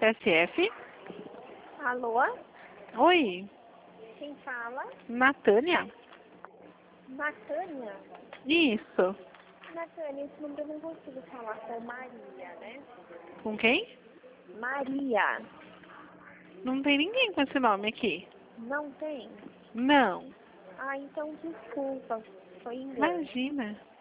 CSF. Alô? Oi, Quem fala? Natânia? Natânia? Isso. Natânia, esse número eu não consigo falar com Maria, né? Com quem? Maria. Não tem ninguém com esse nome aqui. Não tem? Não. Ah, então desculpa. Foi engano. Imagina.